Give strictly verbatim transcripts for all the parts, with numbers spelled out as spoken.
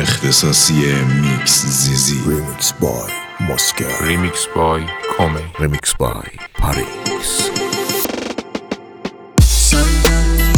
اختصاصی میکس زیزی. ریمیکس بای ماسکر، ریمیکس بای کومی، ریمیکس بای پاریکس. سرگرمی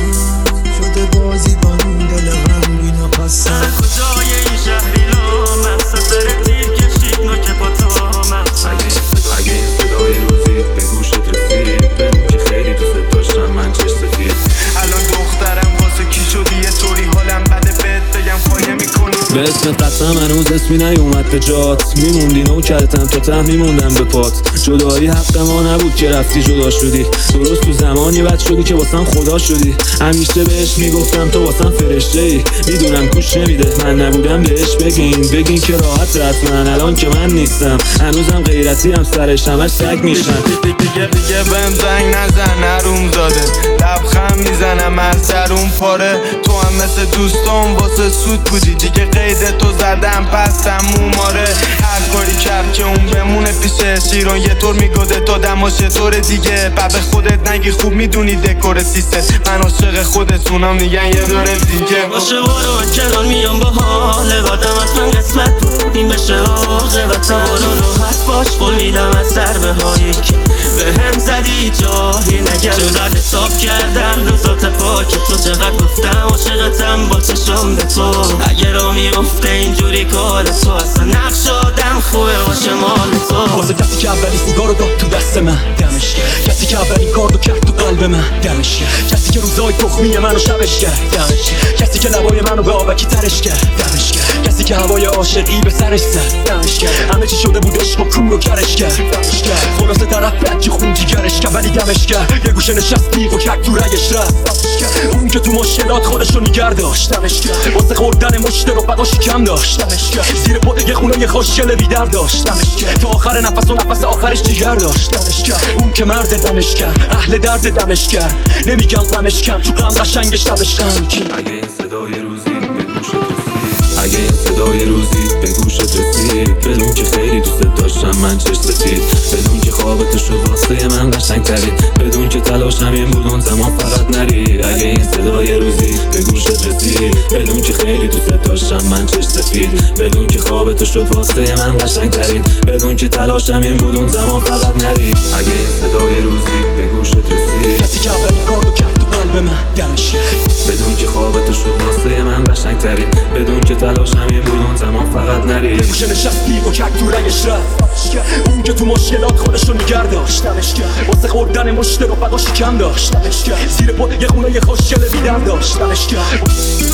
تو شده بازی با اون دل غمگین و خسته. کجای این شهری لامم سفر تیر کشید نوک با تامم. اگه این صدای روزی به گوشت رسید بدون که خیلی دوست داشتم من چش سفید. الان دخترم واسه کی شدی یه طوری حالم بده بهت بگم خواهی میکنی. به اسم قسم هنوز اسمی نیومد به جات، میموندی نوکرتم تا ته میموندم به پات. جدایی حق ما نبود که رفتی جدا شدی، درست تو زمانی بد شدی که واسم خدا شدی. همیشه بهش میگفتم تو واسم فرشته ای، میدونم گوش نمیده من نبودم بهش بگین بگین که راحت رسمن. الان که من نیستم هنوزم غیرتی هم سرش همش سگ میشن. دیگه دیگه بهم زنگ نزن حروم زاده، لبخند میزنم از درون پاره. تو هم مثل دوستان واسه سود بودی، دیگه قید تو زدم پستم موماره. هر کاری کرد که اون بمونه پیشه شیرون یه طور میگوده تا دماش یه طور دیگه. بعد به خودت نگی خوب میدونی دکور سیست، من عاشق خودتونم میگن یه دوره دیگه. باشه بارو من کنار میام با حاله بادم حتما قسمت بود این بشه آقه و تمارو راحت باش قول میدم از ضربه هایی که به هم زدی جاهی نگم. چقدر حساب کردم روزات پاک تو، چقدر گفتم عاشقتم با چشم به تو. اگه را میفته اینجوری کار تو اصلا نقش آدم خوبه باشه مال تو. واسه کسی که اولی سیگار رو داد تو دست من دمش کرد، کسی که اولین کار رو کرد تو قلب من دمش کرد، کسی که روزای تخمی منو شبش کرد دمش کرد، کسی که لبای منو به آبکی ترش کرد دمش کرد، کسی که هوای عاشقی به سرش زد دمش کرد. همه چی شده بود عشق و کور رو کرش کرد دمش کرد. خلاصه طرف بد که خون جیگرش کرد ولی دمش کرد. یه گوشه نشست بیغ و کک تو رگش رفت. اون که تو مشکلات خودشو نگر داشت دمش کرد، واسه خوردن مشت رو بقاشی کم داشت دمش کرد. زیر پا یه خونه یه خوشگل بی‌درد داشت دمش کرد، تا آخر نفس و نفس آخرش جیگر داشت دمش کرد. اون که مرد دمش کرد، اهل درد دمش کرد، نمیگم غمش کم تو غم قشنگش لبش غمگین. اگه این صدای روزی به گوشت رسید، اگه این صدای روزی به گوشت رسید بدون که خیلی دوست داشتم من چش سفید، بدون که خوابت شد واسه من قشنگ ترید، بدون که تلاشم این بود اون زمان فقط نرید. اگه این صدای روزی به گوشت رسید بدون که خیلی دوست داشتم من چش سفید، بدون که خوابت شد واسه من قشنگ ترید، بدون که تلاشم این بود اون زمان فقط نرید. اگه این صدای روزی به گوشت رسید، کسی که اولین کار رو کرد تو قلب من دمش کرد، بدون که خوابت شد واسه من قشنگ ترید، بدون که تلاشم این بود اون زمان فقط نرید. یه گوشه نشست بیغ و کک تو رگش رفت. اون که تو مشکلات خودشو نگر داشت دمش کرد، واسه خوردن مشت رو بقاشی کم داشت دمش کرد. زیر پا یه خونه یه خوشگل بی‌درد داشت دمش کرد.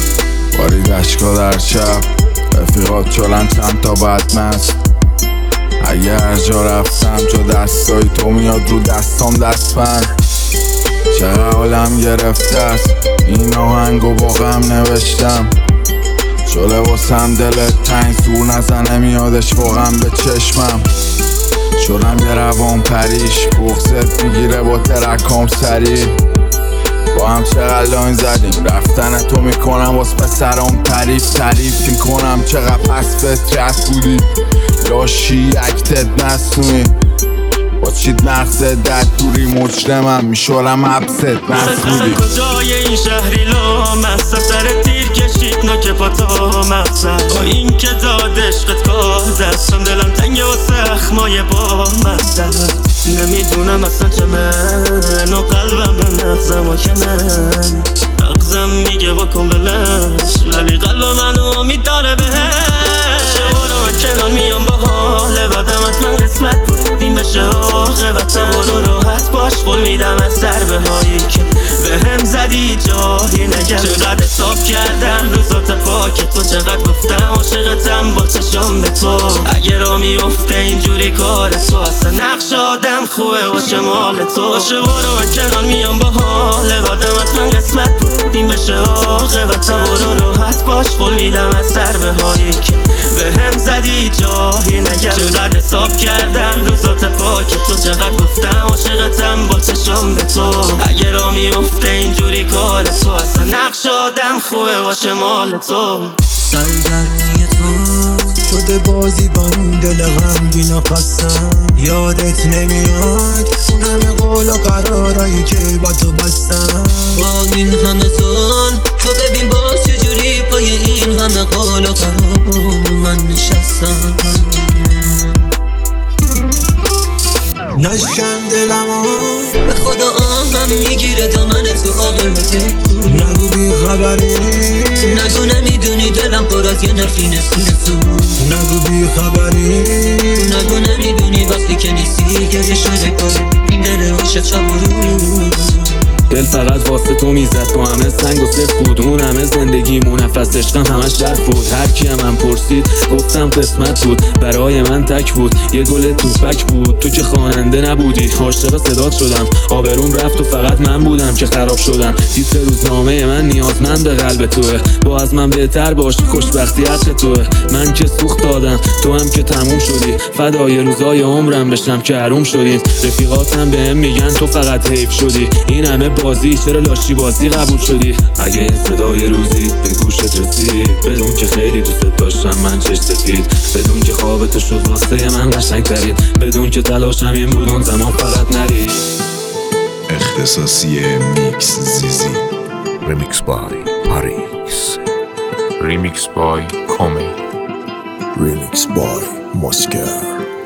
بارید اشکا در شب رفیقات چلن چند تا بدمست. اگه هر جا رفتم جو دستای تو میاد رو دستام دستبند. چقدر حالم گرفته است این آهنگو با غم نوشتم، شله واسم دلت تنگ سور نزنه میادش واقعا به چشمم. شدم یه روان پریش بغزت میگیره با ترکام سری، با هم چقدر لاین زدیم رفتن تو میکنم واس پسرام تعریف تعریف میکنم. چقدر پس فطرت بودی لاشی اکتت نسونی، با چید مغزت در توری مجرمم میشورم حبست نسونی. کجای این شهری لامست سر تیر کشید نوک پا تا مقصد. با این که داد عشقت کار دستم دلم تنگه و سخمای با مقصد. نمیدونم اصلا چه من و قلبم به نفسم و که من مغزم میگه بکن بلش ولی قلب منو میداره بهش. برو من کنار میام با حاله بعدم حتما قسمت بود این بشه آقه و تمارو راحت باش قول میدم از ضربه هایی که به هم زدی جاهی نگم. چقدر حساب کردم روزات پاک تو، چقدر گفتم عاشقتم با چشم به تو. اگه را میفته اینجوری کار تو اصلا نقش آدم خوبه باشه مال تو. باشه برو من کنار میام با حاله بعدم حتما قسمت بود این بشه آقه و تمارو راحت باش قول میدم از ضربه هایی که به هم زدی جاهی نگم. چقدر حساب کردم روزات پاک تو، چقدر گفتم عاشقتم با چشم به تو. اگه را میفته اینجوری کار تو اصلا نقش آدم خوبه باشه مال تو. سرگرمی تو شده بازی با اون دل غمگین و خستم. یادت نمیاد اون همه قول و قرارایی که با تو بستم. با این همه سال تو ببین باز چجوری پای این همه قول و قرار میگیره دامن تو عاقلته نگو بی خبری نگو نمیدونی دلم پر از یه نفرین سو نگو بی خبری نگو نمیدونی وقتی که نیستی گریه شده کار این دل عاشق شب و روز دل فقط واسه تو میزد تو همه سنگ و صفت بود اون همه زندگیمون نفس عشقم همش درد بود هر کی هم, هم پرسید گفتم قسمت بود برای من تک بود یه گل توپک بود تو که خواننده نبودی عاشق صدات شدم آبروم رفت و فقط من بودم که خراب شدم تیتر روزنامه من نیازمند به قلب توه با از من بهتر باش خوشبختی عشق توه من که سوخت دادم تو هم که تموم شدی فدای روزای عمرم بشم که حروم شدی رفیقاتم بهم میگن تو فقط حیف شدی این همه بازی چرا لاشی بازی قبول شدی اگه این صدای روزی به گوشت رسید بدون که خیلی دوست داشتم من چش سفید بدون که خوابت شد واسه من قشنگ ترین بدون که تلاشم این بود اون زمان فقط نری اختصاصی میکس زیزی Remix by Parix. Remix by Comey. Remix by Moscow.